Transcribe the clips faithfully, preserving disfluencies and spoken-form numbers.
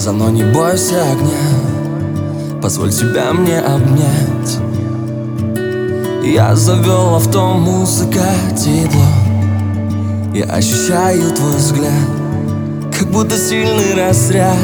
глаза, но не бойся огня. Позволь себя мне обнять. Я завел авто, музыка, тепло. Я ощущаю твой взгляд, как будто сильный разряд.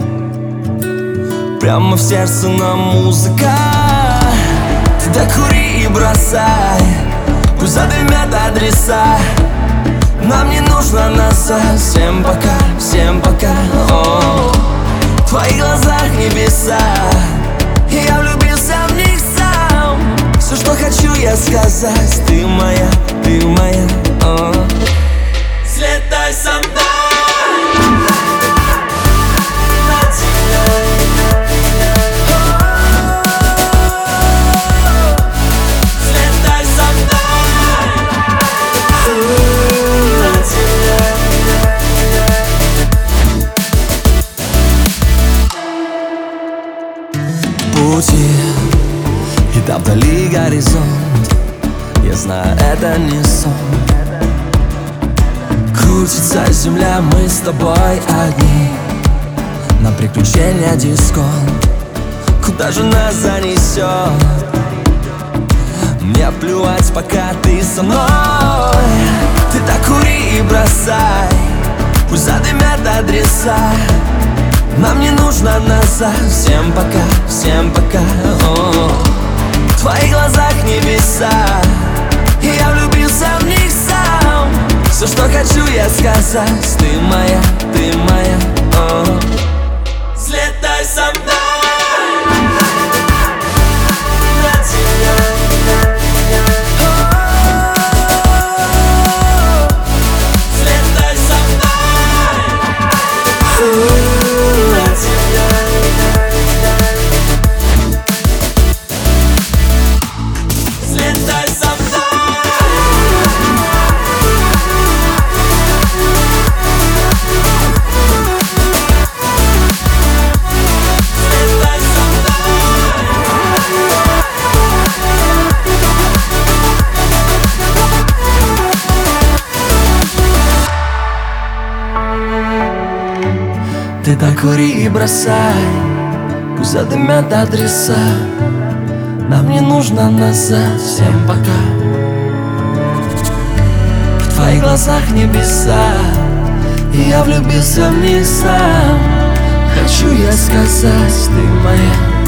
Прямо в сердце нам музыка. Ты докури и бросай, пусть задымят адреса. Нам не нужно назад. Всем пока, всем пока. О, в твоих глазах небеса, и я влюбился в них сам. Все, что хочу я сказать, ты моя, ты моя. О, слетай со мной. И там вдали горизонт, я знаю, это не сон. Крутится земля, мы с тобой одни. На приключения дисконт, куда же нас занесет? Мне плевать, пока ты со мной. Ты так кури и бросай, пусть задымят адреса. Нам не нужно назад. Всем пока, всем пока. О, в твоих глазах небеса, и я влюбился в них сам. Все, что хочу я сказать, ты моя, ты моя. О, слетай со мной. Ты так кури и бросай, пусть задымят адреса. Нам не нужно назад. Всем пока. В твоих глазах небеса, и я влюбился в них сам. Хочу я сказать, ты моя.